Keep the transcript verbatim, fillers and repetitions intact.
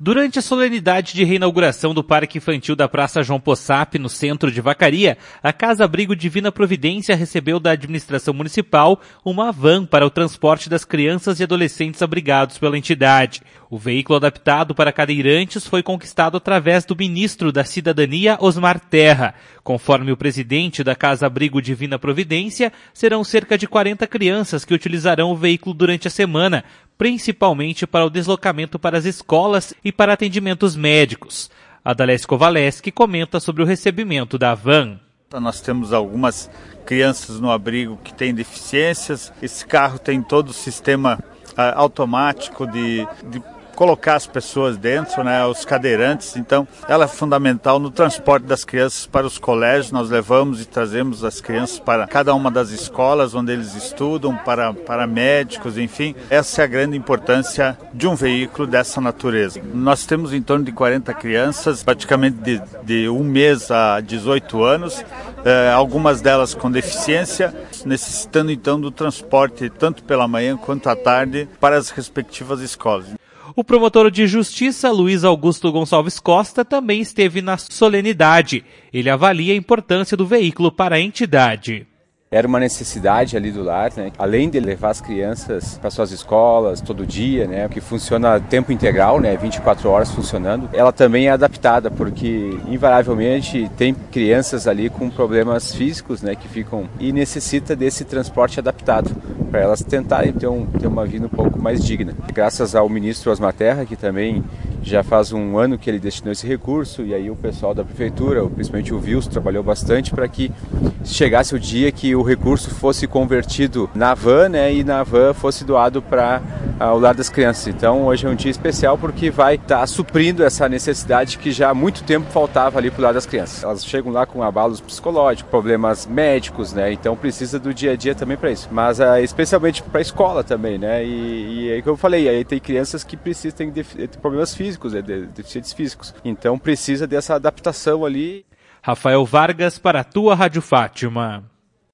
Durante a solenidade de reinauguração do Parque Infantil da Praça João Possap, no centro de Vacaria, a Casa Abrigo Divina Providência recebeu da administração municipal uma van para o transporte das crianças e adolescentes abrigados pela entidade. O veículo adaptado para cadeirantes foi conquistado através do ministro da Cidadania, Osmar Terra. Conforme o presidente da Casa Abrigo Divina Providência, serão cerca de quarenta crianças que utilizarão o veículo durante a semana, principalmente para o deslocamento para as escolas e para atendimentos médicos. Adalécio Kovaleski comenta sobre o recebimento da van. Nós temos algumas crianças no abrigo que têm deficiências. Esse carro tem todo o sistema uh, automático de, de colocar as pessoas dentro, né, os cadeirantes. Então, ela é fundamental no transporte das crianças para os colégios. Nós levamos e trazemos as crianças para cada uma das escolas onde eles estudam, para, para médicos, enfim. Essa é a grande importância de um veículo dessa natureza. Nós temos em torno de quarenta crianças, praticamente de, de um mês a dezoito anos, eh, algumas delas com deficiência, necessitando então do transporte tanto pela manhã quanto à tarde para as respectivas escolas. O promotor de justiça, Luiz Augusto Gonçalves Costa, também esteve na solenidade. Ele avalia a importância do veículo para a entidade. Era uma necessidade ali do lar, né? Além de levar as crianças para suas escolas todo dia, né? Que funciona tempo integral, né? vinte e quatro horas funcionando. Ela também é adaptada, porque invariavelmente tem crianças ali com problemas físicos, né? Que ficam e necessita desse transporte adaptado para elas tentarem ter, um, ter uma vida um pouco mais digna. Graças ao ministro Osmar Terra, que também já faz um ano que ele destinou esse recurso, e aí o pessoal da prefeitura, principalmente o Wilson, trabalhou bastante para que chegasse o dia que o recurso fosse convertido na van, né, e na van fosse doado para o lar das crianças. Então hoje é um dia especial porque vai estar tá suprindo essa necessidade que já há muito tempo faltava ali para o lar das crianças. Elas chegam lá com abalos psicológicos, problemas médicos, né, então precisa do dia a dia também para isso. Mas uh, especialmente para a escola também, né, e, e aí como eu falei, aí tem crianças que precisam de problemas físicos, deficientes físicos. Então precisa dessa adaptação ali. Rafael Vargas para a tua Rádio Fátima.